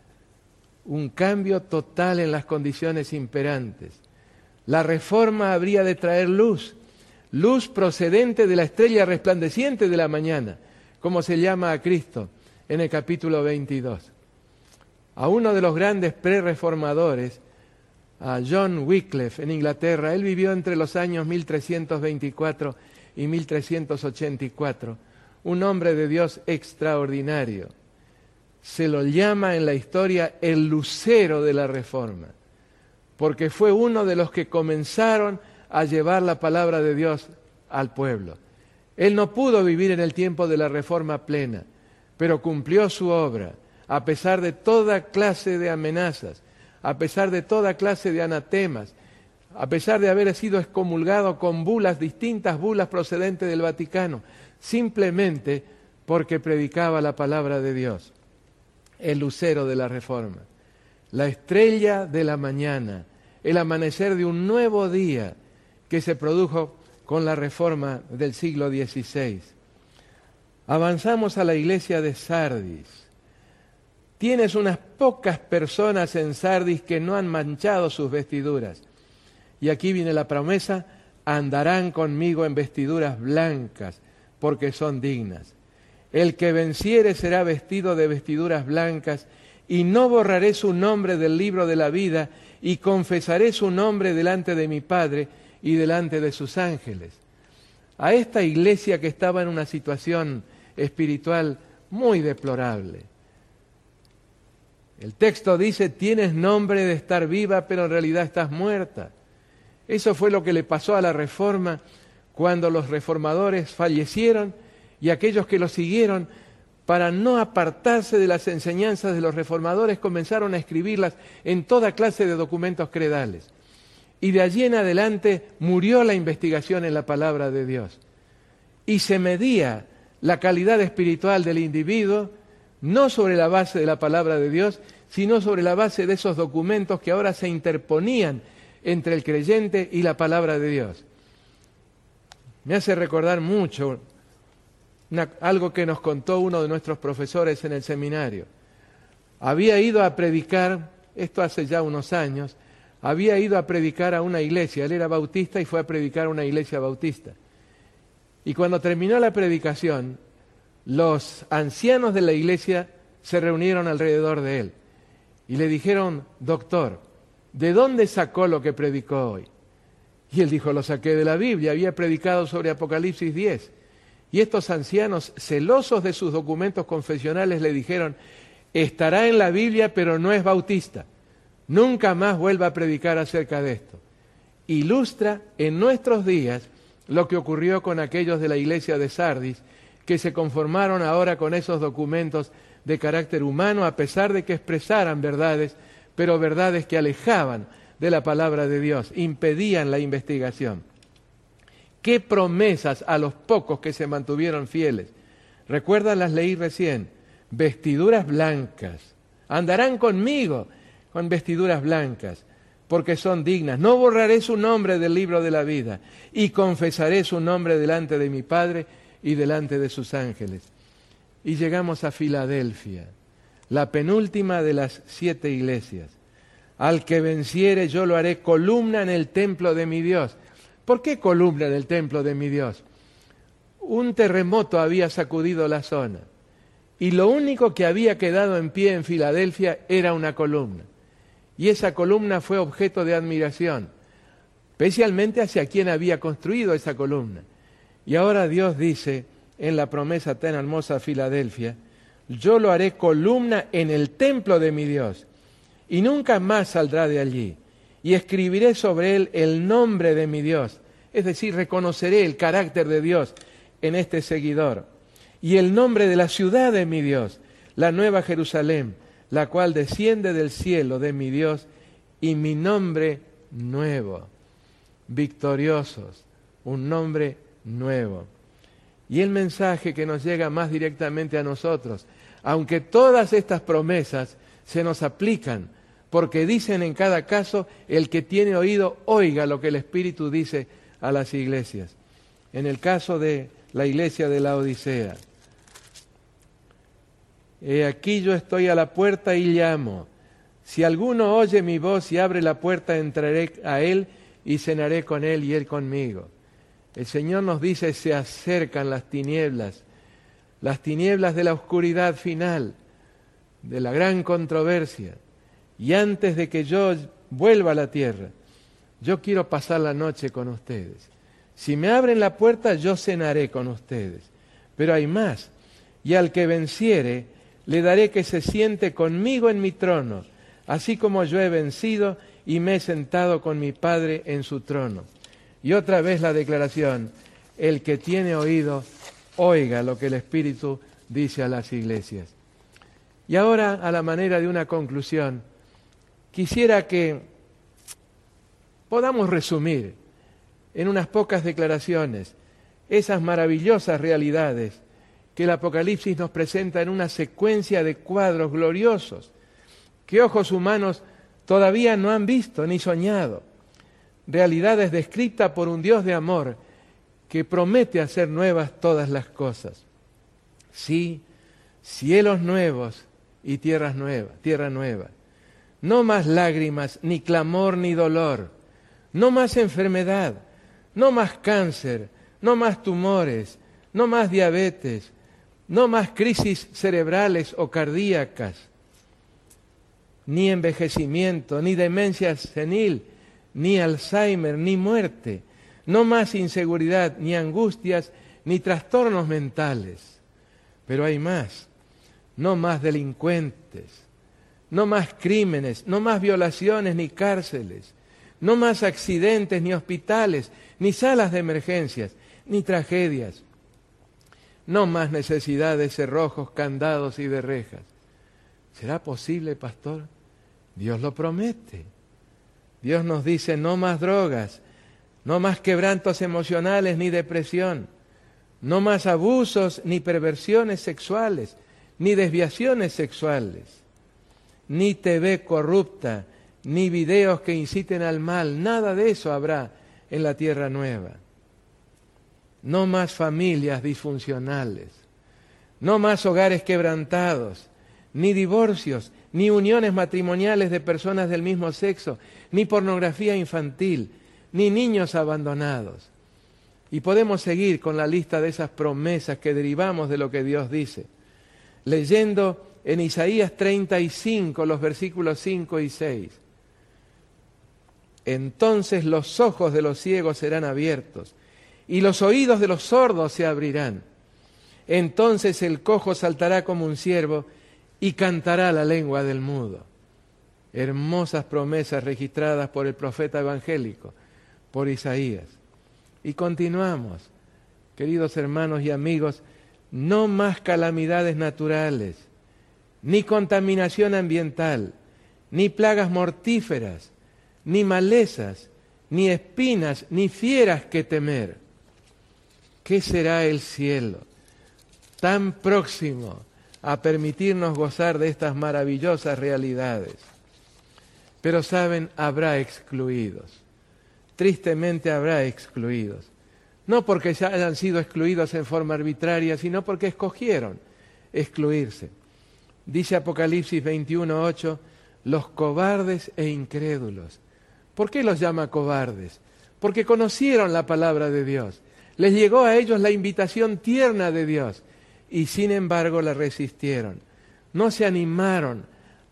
Un cambio total en las condiciones imperantes. La reforma habría de traer luz, luz procedente de la estrella resplandeciente de la mañana, como se llama a Cristo en el capítulo veintidós. A uno de los grandes prerreformadores, a John Wycliffe en Inglaterra, él vivió entre los años mil trescientos veinticuatro y mil trescientos ochenta y cuatro, un hombre de Dios extraordinario. Se lo llama en la historia el lucero de la Reforma, porque fue uno de los que comenzaron a llevar la palabra de Dios al pueblo. Él no pudo vivir en el tiempo de la Reforma plena, pero cumplió su obra, a pesar de toda clase de amenazas, a pesar de toda clase de anatemas, a pesar de haber sido excomulgado con bulas, distintas bulas procedentes del Vaticano, simplemente porque predicaba la palabra de Dios. El lucero de la Reforma, la estrella de la mañana, el amanecer de un nuevo día que se produjo con la Reforma del siglo dieciséis. Avanzamos a la iglesia de Sardis. Tienes unas pocas personas en Sardis que no han manchado sus vestiduras. Y aquí viene la promesa: andarán conmigo en vestiduras blancas, porque son dignas. El que venciere será vestido de vestiduras blancas, y no borraré su nombre del libro de la vida, y confesaré su nombre delante de mi Padre y delante de sus ángeles. A esta iglesia que estaba en una situación espiritual muy deplorable. El texto dice: tienes nombre de estar viva, pero en realidad estás muerta. Eso fue lo que le pasó a la Reforma cuando los reformadores fallecieron y aquellos que los siguieron, para no apartarse de las enseñanzas de los reformadores, comenzaron a escribirlas en toda clase de documentos credales. Y de allí en adelante murió la investigación en la palabra de Dios. Y se medía la calidad espiritual del individuo no sobre la base de la palabra de Dios, sino sobre la base de esos documentos que ahora se interponían entre el creyente y la palabra de Dios. Me hace recordar mucho una, algo que nos contó uno de nuestros profesores en el seminario. Había ido a predicar, esto hace ya unos años, había ido a predicar a una iglesia. Él era bautista y fue a predicar a una iglesia bautista. Y cuando terminó la predicación, los ancianos de la iglesia se reunieron alrededor de él y le dijeron: doctor, ¿de dónde sacó lo que predicó hoy? Y él dijo: lo saqué de la Biblia, había predicado sobre Apocalipsis diez. Y estos ancianos, celosos de sus documentos confesionales, le dijeron: estará en la Biblia, pero no es bautista. Nunca más vuelva a predicar acerca de esto. Ilustra en nuestros días lo que ocurrió con aquellos de la iglesia de Sardis, que se conformaron ahora con esos documentos de carácter humano, a pesar de que expresaran verdades, pero verdades que alejaban de la palabra de Dios, impedían la investigación. ¿Qué promesas a los pocos que se mantuvieron fieles? Recuerdan, las leí recién: vestiduras blancas. Andarán conmigo con vestiduras blancas, porque son dignas. No borraré su nombre del libro de la vida, y confesaré su nombre delante de mi Padre y delante de sus ángeles. Y llegamos a Filadelfia, la penúltima de las siete iglesias. Al que venciere yo lo haré columna en el templo de mi Dios. ¿Por qué columna en el templo de mi Dios? Un terremoto había sacudido la zona, y lo único que había quedado en pie en Filadelfia era una columna. y esa columna fue objeto de admiración, especialmente hacia quien había construido esa columna. Y ahora Dios dice en la promesa tan hermosa a Filadelfia: yo lo haré columna en el templo de mi Dios, y nunca más saldrá de allí, y escribiré sobre él el nombre de mi Dios, es decir, reconoceré el carácter de Dios en este seguidor, y el nombre de la ciudad de mi Dios, la nueva Jerusalén, la cual desciende del cielo de mi Dios, y mi nombre nuevo. Victoriosos, un nombre nuevo. Y el mensaje que nos llega más directamente a nosotros, aunque todas estas promesas se nos aplican, porque dicen en cada caso: el que tiene oído, oiga lo que el Espíritu dice a las iglesias. En el caso de la iglesia de la Odisea: he aquí yo estoy a la puerta y llamo. Si alguno oye mi voz y abre la puerta, entraré a él y cenaré con él y él conmigo. El Señor nos dice: se acercan las tinieblas, las tinieblas de la oscuridad final, de la gran controversia. Y antes de que yo vuelva a la tierra, yo quiero pasar la noche con ustedes. Si me abren la puerta, yo cenaré con ustedes. Pero hay más: y al que venciere, le daré que se siente conmigo en mi trono, así como yo he vencido y me he sentado con mi Padre en su trono. Y otra vez la declaración: el que tiene oído, oiga lo que el Espíritu dice a las iglesias. Y ahora, a la manera de una conclusión, quisiera que podamos resumir en unas pocas declaraciones esas maravillosas realidades que el Apocalipsis nos presenta en una secuencia de cuadros gloriosos que ojos humanos todavía no han visto ni soñado. Realidades descritas por un Dios de amor que promete hacer nuevas todas las cosas. Sí, cielos nuevos y tierras nuevas, tierra nueva. No más lágrimas, ni clamor, ni dolor. No más enfermedad, no más cáncer, no más tumores, no más diabetes, no más crisis cerebrales o cardíacas, ni envejecimiento, ni demencia senil, ni Alzheimer, ni muerte. No más inseguridad, ni angustias, ni trastornos mentales. Pero hay más. No más delincuentes, no más crímenes, no más violaciones ni cárceles, no más accidentes ni hospitales, ni salas de emergencias, ni tragedias. No más necesidad de cerrojos, candados y de rejas. ¿Será posible, pastor? Dios lo promete. Dios nos dice: no más drogas, no más quebrantos emocionales ni depresión, no más abusos ni perversiones sexuales, ni desviaciones sexuales, ni T V corrupta, ni videos que inciten al mal. Nada de eso habrá en la tierra nueva. No más familias disfuncionales, no más hogares quebrantados, ni divorcios, ni uniones matrimoniales de personas del mismo sexo, ni pornografía infantil, ni niños abandonados. Y podemos seguir con la lista de esas promesas que derivamos de lo que Dios dice. Leyendo en Isaías treinta y cinco, los versículos cinco y seis. Entonces los ojos de los ciegos serán abiertos, y los oídos de los sordos se abrirán. Entonces el cojo saltará como un ciervo, y cantará la lengua del mudo. Hermosas promesas registradas por el profeta evangélico, por Isaías. Y continuamos, queridos hermanos y amigos: no más calamidades naturales, ni contaminación ambiental, ni plagas mortíferas, ni malezas, ni espinas, ni fieras que temer. ¿Qué será el cielo tan próximo a permitirnos gozar de estas maravillosas realidades? Pero saben, habrá excluidos. Tristemente habrá excluidos. No porque ya hayan sido excluidos en forma arbitraria, sino porque escogieron excluirse. Dice Apocalipsis veintiuno ocho, los cobardes e incrédulos. ¿Por qué los llama cobardes? Porque conocieron la palabra de Dios. Les llegó a ellos la invitación tierna de Dios y sin embargo la resistieron. No se animaron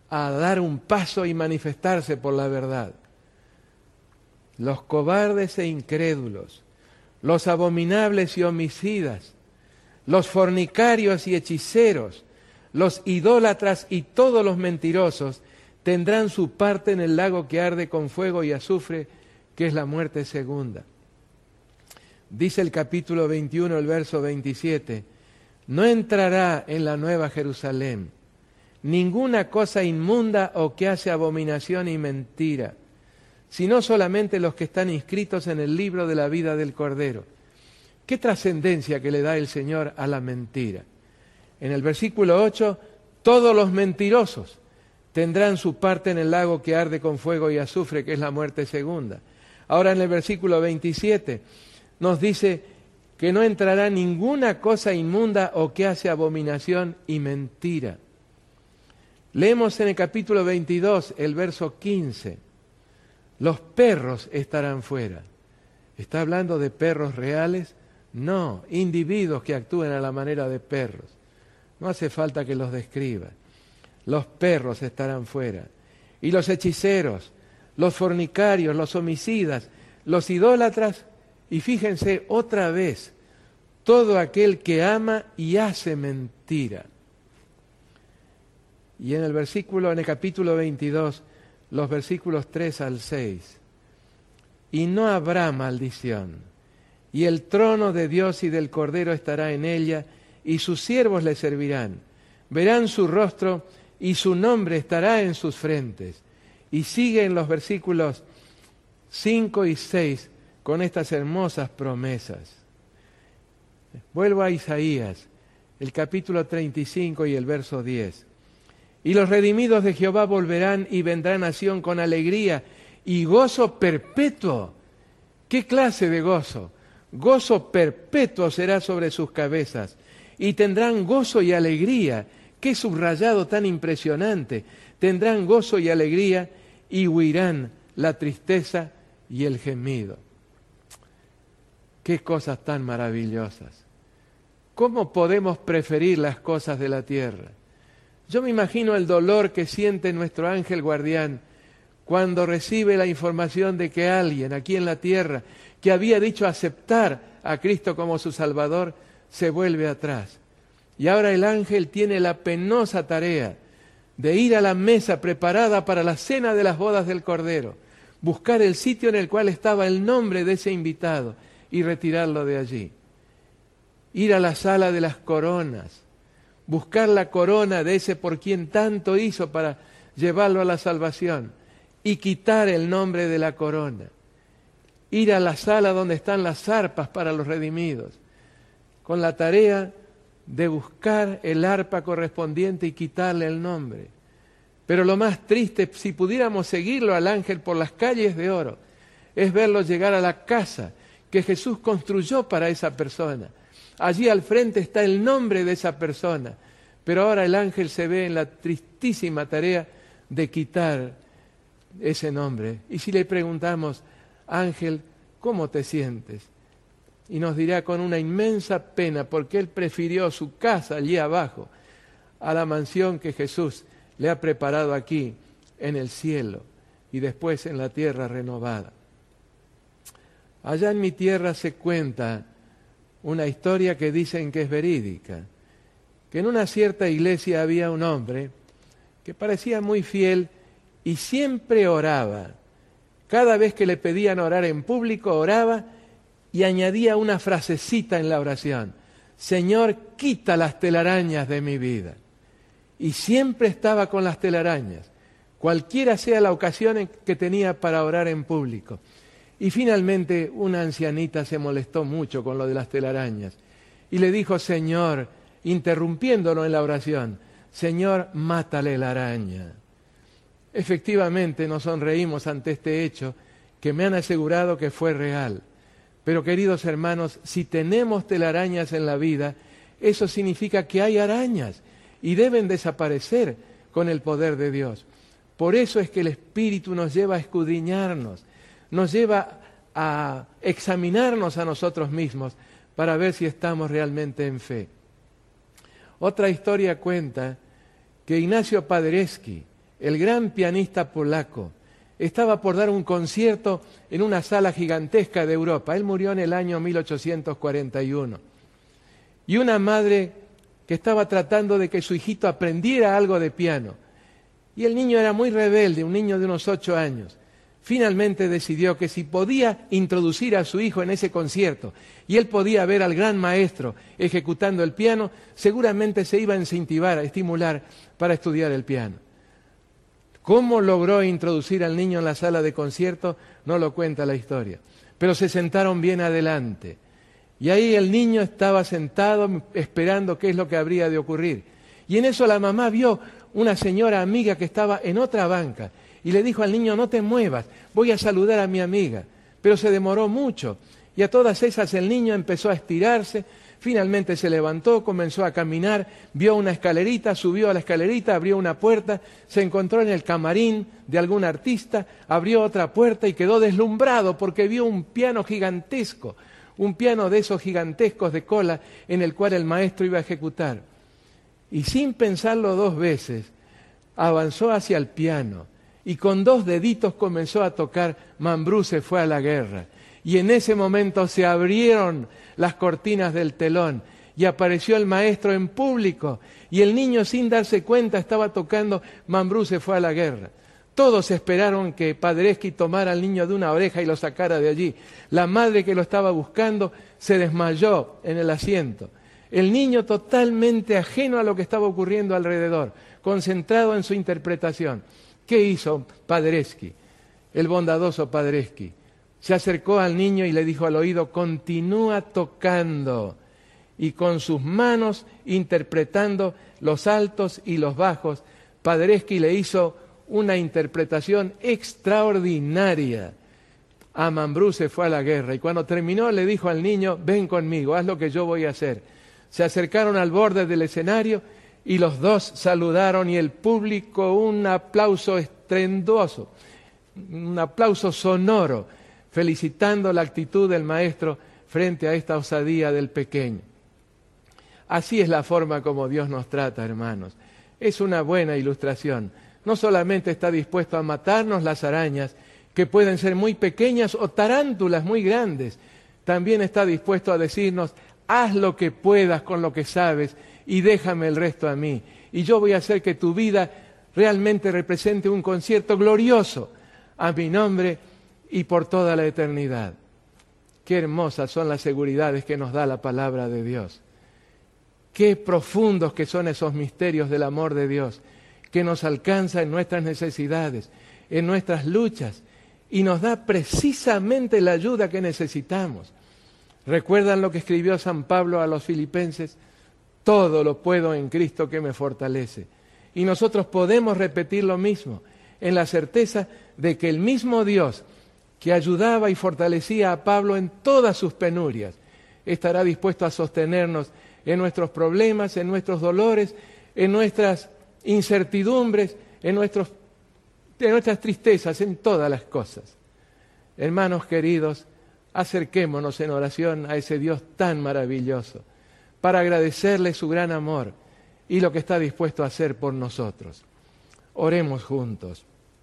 a dar un paso y manifestarse por la verdad. Los cobardes e incrédulos, los abominables y homicidas, los fornicarios y hechiceros, los idólatras y todos los mentirosos tendrán su parte en el lago que arde con fuego y azufre, que es la muerte segunda. Dice el capítulo veintiuno, el verso veintisiete, no entrará en la nueva Jerusalén ninguna cosa inmunda o que hace abominación y mentira, sino solamente los que están inscritos en el libro de la vida del Cordero. ¿Qué trascendencia que le da el Señor a la mentira? En el versículo ocho, todos los mentirosos tendrán su parte en el lago que arde con fuego y azufre, que es la muerte segunda. Ahora en el versículo veintisiete nos dice que no entrará ninguna cosa inmunda o que hace abominación y mentira. Leemos en el capítulo veintidós, el verso quince, los perros estarán fuera. ¿Está hablando de perros reales? No, individuos que actúen a la manera de perros. No hace falta que los describa. Los perros estarán fuera. Y los hechiceros, los fornicarios, los homicidas, los idólatras, y fíjense otra vez, todo aquel que ama y hace mentira. Y en el versículo, en el capítulo veintidós, los versículos tres al seis, y no habrá maldición, y el trono de Dios y del Cordero estará en ella, y sus siervos le servirán. Verán su rostro, y su nombre estará en sus frentes. Y siguen los versículos cinco y seis con estas hermosas promesas. Vuelvo a Isaías, el capítulo treinta y cinco y el verso diez. Y los redimidos de Jehová volverán y vendrán a Sión con alegría y gozo perpetuo. ¿Qué clase de gozo? Gozo perpetuo será sobre sus cabezas. Y tendrán gozo y alegría. ¡Qué subrayado tan impresionante! Tendrán gozo y alegría y huirán la tristeza y el gemido. ¡Qué cosas tan maravillosas! ¿Cómo podemos preferir las cosas de la tierra? Yo me imagino el dolor que siente nuestro ángel guardián cuando recibe la información de que alguien aquí en la tierra que había dicho aceptar a Cristo como su Salvador se vuelve atrás. Y ahora el ángel tiene la penosa tarea de ir a la mesa preparada para la cena de las bodas del Cordero, buscar el sitio en el cual estaba el nombre de ese invitado y retirarlo de allí. Ir a la sala de las coronas, buscar la corona de ese por quien tanto hizo para llevarlo a la salvación y quitar el nombre de la corona. Ir a la sala donde están las arpas para los redimidos, con la tarea de buscar el arpa correspondiente y quitarle el nombre. Pero lo más triste, si pudiéramos seguirlo al ángel por las calles de oro, es verlo llegar a la casa que Jesús construyó para esa persona. Allí al frente está el nombre de esa persona, pero ahora el ángel se ve en la tristísima tarea de quitar ese nombre. Y si le preguntamos, ángel, ¿cómo te sientes? Y nos dirá con una inmensa pena, porque él prefirió su casa allí abajo a la mansión que Jesús le ha preparado aquí en el cielo y después en la tierra renovada. Allá en mi tierra se cuenta una historia que dicen que es verídica, que en una cierta iglesia había un hombre que parecía muy fiel y siempre oraba. Cada vez que le pedían orar en público, oraba y añadía una frasecita en la oración: Señor, quita las telarañas de mi vida. Y siempre estaba con las telarañas, cualquiera sea la ocasión que tenía para orar en público. Y finalmente una ancianita se molestó mucho con lo de las telarañas y le dijo: Señor, interrumpiéndolo en la oración, Señor, mátale la araña. Efectivamente nos sonreímos ante este hecho que me han asegurado que fue real. Pero queridos hermanos, si tenemos telarañas en la vida, eso significa que hay arañas y deben desaparecer con el poder de Dios. Por eso es que el Espíritu nos lleva a escudriñarnos, nos lleva a examinarnos a nosotros mismos para ver si estamos realmente en fe. Otra historia cuenta que Ignacio Paderewski, el gran pianista polaco, estaba por dar un concierto en una sala gigantesca de Europa. Él murió en el año mil ochocientos cuarenta y uno. Y una madre que estaba tratando de que su hijito aprendiera algo de piano. Y el niño era muy rebelde, un niño de unos ocho años. Finalmente decidió que si podía introducir a su hijo en ese concierto y él podía ver al gran maestro ejecutando el piano, seguramente se iba a incentivar, a estimular para estudiar el piano. ¿Cómo logró introducir al niño en la sala de concierto? No lo cuenta la historia. Pero se sentaron bien adelante. Y ahí el niño estaba sentado esperando qué es lo que habría de ocurrir. Y en eso la mamá vio una señora amiga que estaba en otra banca y le dijo al niño: no te muevas, voy a saludar a mi amiga. Pero se demoró mucho y a todas esas el niño empezó a estirarse. Finalmente se levantó, comenzó a caminar, vio una escalerita, subió a la escalerita, abrió una puerta, se encontró en el camarín de algún artista, abrió otra puerta y quedó deslumbrado porque vio un piano gigantesco, un piano de esos gigantescos de cola en el cual el maestro iba a ejecutar. Y sin pensarlo dos veces, avanzó hacia el piano y con dos deditos comenzó a tocar Mambrú se fue a la guerra. Y en ese momento se abrieron las cortinas del telón y apareció el maestro en público y el niño, sin darse cuenta, estaba tocando Mambrú se fue a la guerra. Todos esperaron que Paderewski tomara al niño de una oreja y lo sacara de allí. La madre que lo estaba buscando se desmayó en el asiento. El niño totalmente ajeno a lo que estaba ocurriendo alrededor, concentrado en su interpretación. ¿Qué hizo Paderewski? El bondadoso Paderewski se acercó al niño y le dijo al oído: continúa tocando. Y con sus manos interpretando los altos y los bajos, Paderewski le hizo una interpretación extraordinaria. A Mambrú se fue a la guerra y cuando terminó le dijo al niño: ven conmigo, haz lo que yo voy a hacer. Se acercaron al borde del escenario y los dos saludaron y el público, un aplauso estruendoso, un aplauso sonoro, felicitando la actitud del maestro frente a esta osadía del pequeño. Así es la forma como Dios nos trata, hermanos. Es una buena ilustración. No solamente está dispuesto a matarnos las arañas, que pueden ser muy pequeñas, o tarántulas muy grandes. También está dispuesto a decirnos: haz lo que puedas con lo que sabes y déjame el resto a mí. Y yo voy a hacer que tu vida realmente represente un concierto glorioso a mi nombre y por toda la eternidad. Qué hermosas son las seguridades que nos da la palabra de Dios. Qué profundos que son esos misterios del amor de Dios, que nos alcanza en nuestras necesidades, en nuestras luchas, y nos da precisamente la ayuda que necesitamos. ¿Recuerdan lo que escribió San Pablo a los filipenses? Todo lo puedo en Cristo que me fortalece. Y nosotros podemos repetir lo mismo, en la certeza de que el mismo Dios que ayudaba y fortalecía a Pablo en todas sus penurias, estará dispuesto a sostenernos en nuestros problemas, en nuestros dolores, en nuestras incertidumbres, en, nuestros, en nuestras tristezas, en todas las cosas. Hermanos queridos, acerquémonos en oración a ese Dios tan maravilloso para agradecerle su gran amor y lo que está dispuesto a hacer por nosotros. Oremos juntos.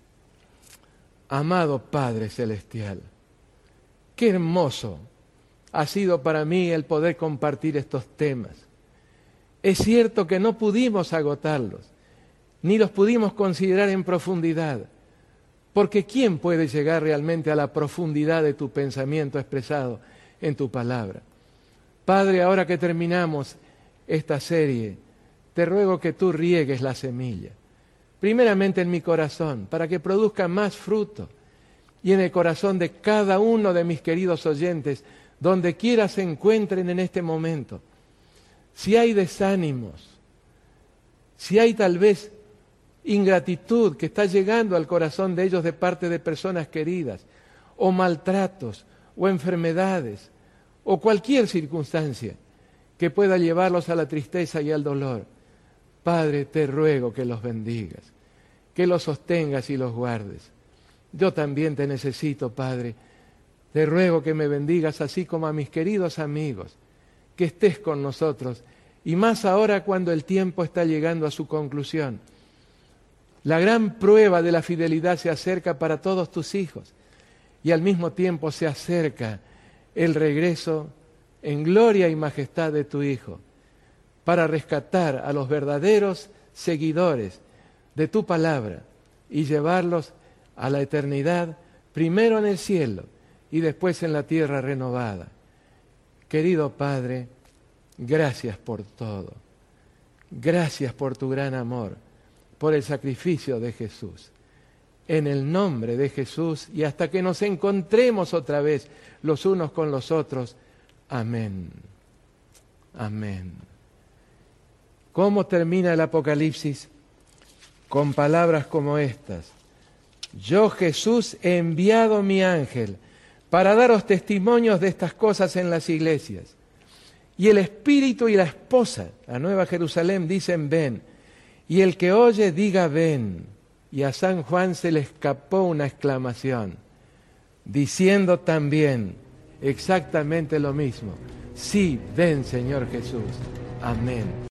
Amado Padre Celestial, qué hermoso ha sido para mí el poder compartir estos temas. Es cierto que no pudimos agotarlos, ni los pudimos considerar en profundidad, porque ¿quién puede llegar realmente a la profundidad de tu pensamiento expresado en tu palabra? Padre, ahora que terminamos esta serie, te ruego que tú riegues la semilla, primeramente en mi corazón, para que produzca más fruto, y en el corazón de cada uno de mis queridos oyentes, donde quiera se encuentren en este momento. Si hay desánimos, si hay tal vez ingratitud que está llegando al corazón de ellos de parte de personas queridas, o maltratos, o enfermedades, o cualquier circunstancia que pueda llevarlos a la tristeza y al dolor, Padre, te ruego que los bendigas, que los sostengas y los guardes. Yo también te necesito, Padre. Te ruego que me bendigas así como a mis queridos amigos, que estés con nosotros, y más ahora cuando el tiempo está llegando a su conclusión. La gran prueba de la fidelidad se acerca para todos tus hijos y al mismo tiempo se acerca el regreso en gloria y majestad de tu Hijo para rescatar a los verdaderos seguidores de tu palabra y llevarlos a la eternidad, primero en el cielo y después en la tierra renovada. Querido Padre, gracias por todo. Gracias por tu gran amor, por el sacrificio de Jesús. En el nombre de Jesús y hasta que nos encontremos otra vez los unos con los otros. Amén. Amén. ¿Cómo termina el Apocalipsis? Con palabras como estas. Yo, Jesús, he enviado mi ángel para daros testimonios de estas cosas en las iglesias. Y el Espíritu y la esposa, la Nueva Jerusalén, dicen ven. Y el que oye diga ven. Y a San Juan se le escapó una exclamación, diciendo también exactamente lo mismo. Sí, ven, Señor Jesús. Amén.